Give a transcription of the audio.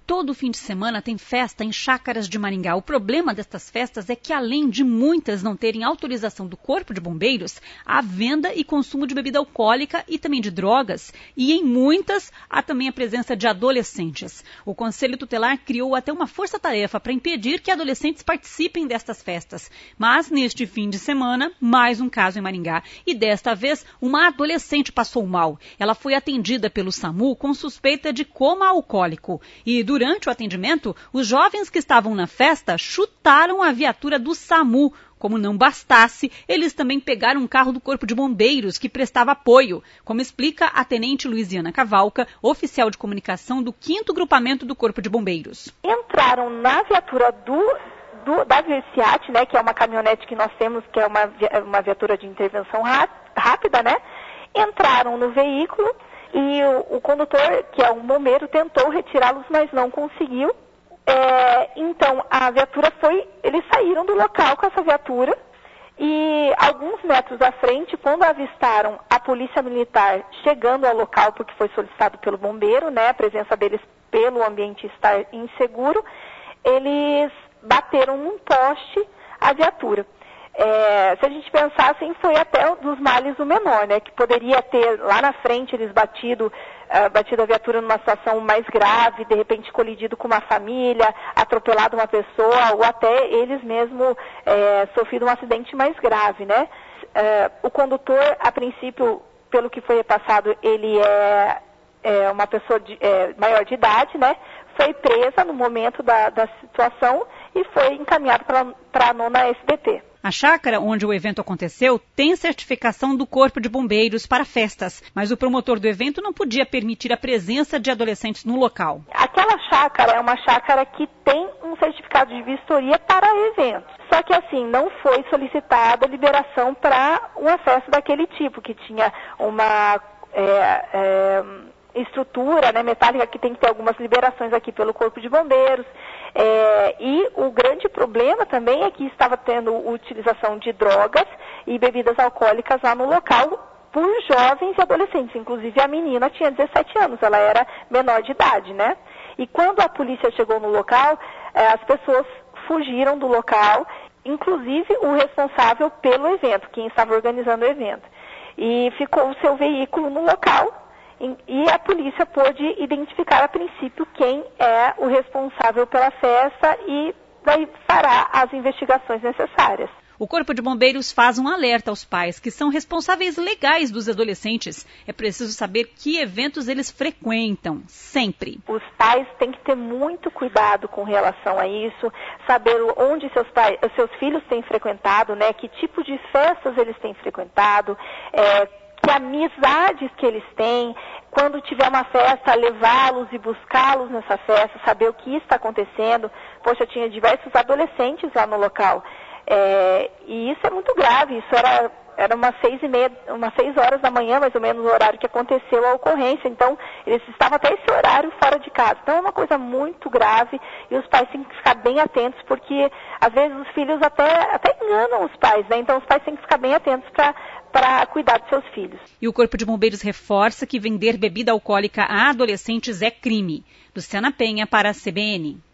Todo fim de semana tem festa em chácaras de Maringá. O problema destas festas é que, além de muitas não terem autorização do Corpo de Bombeiros, há venda e consumo de bebida alcoólica e também de drogas. E em muitas há também a presença de adolescentes. O Conselho Tutelar criou até uma força-tarefa para impedir que adolescentes participem destas festas. Mas, neste fim de semana, mais um caso em Maringá. E desta vez, uma adolescente passou mal. Ela foi atendida pelo SAMU com suspeita de coma alcoólico. E durante o atendimento, os jovens que estavam na festa chutaram a viatura do SAMU. Como não bastasse, eles também pegaram um carro do Corpo de Bombeiros que prestava apoio, como explica a tenente Luiziana Cavalca, oficial de comunicação do 5º Grupamento do Corpo de Bombeiros. Entraram na viatura da Verciat, né, que é uma caminhonete que nós temos, que é uma viatura de intervenção rápida, né? Entraram no veículo e o condutor, que é um bombeiro, tentou retirá-los, mas não conseguiu. Então, a viatura eles saíram do local com essa viatura e alguns metros à frente, quando avistaram a polícia militar chegando ao local, porque foi solicitado pelo bombeiro, né, a presença deles pelo ambiente estar inseguro, eles bateram num poste a viatura. Se a gente pensar assim, foi até dos males o menor, né? Que poderia ter lá na frente eles batido a viatura numa situação mais grave, de repente colidido com uma família, atropelado uma pessoa, ou até eles mesmos sofrido um acidente mais grave, né? O condutor, a princípio, pelo que foi repassado, ele é uma pessoa maior de idade, né? Foi presa no momento da situação e foi encaminhado para a 9ª SBT. A chácara onde o evento aconteceu tem certificação do Corpo de Bombeiros para festas, mas o promotor do evento não podia permitir a presença de adolescentes no local. Aquela chácara é uma chácara que tem um certificado de vistoria para eventos. Só que assim, não foi solicitada liberação para uma festa daquele tipo, que tinha uma estrutura, né, metálica, que tem que ter algumas liberações aqui pelo Corpo de Bombeiros. E o grande problema também é que estava tendo utilização de drogas e bebidas alcoólicas lá no local por jovens e adolescentes. Inclusive a menina tinha 17 anos, ela era menor de idade, né? E quando a polícia chegou no local, as pessoas fugiram do local, inclusive o responsável pelo evento, quem estava organizando o evento. E ficou o seu veículo no local. E a polícia pôde identificar a princípio quem é o responsável pela festa e daí fará as investigações necessárias. O Corpo de Bombeiros faz um alerta aos pais, que são responsáveis legais dos adolescentes. É preciso saber que eventos eles frequentam, sempre. Os pais têm que ter muito cuidado com relação a isso, saber onde seus filhos têm frequentado, né, que tipo de festas eles têm frequentado, que amizades que eles têm, quando tiver uma festa, levá-los e buscá-los nessa festa, saber o que está acontecendo. Poxa, tinha diversos adolescentes lá no local. E isso é muito grave, isso era umas 6 horas da manhã, mais ou menos, o horário que aconteceu a ocorrência. Então, eles estavam até esse horário fora de casa. Então, é uma coisa muito grave e os pais têm que ficar bem atentos, porque, às vezes, os filhos até enganam os pais, né? Então, os pais têm que ficar bem atentos para cuidar dos seus filhos. E o Corpo de Bombeiros reforça que vender bebida alcoólica a adolescentes é crime. Luciana Penha para a CBN.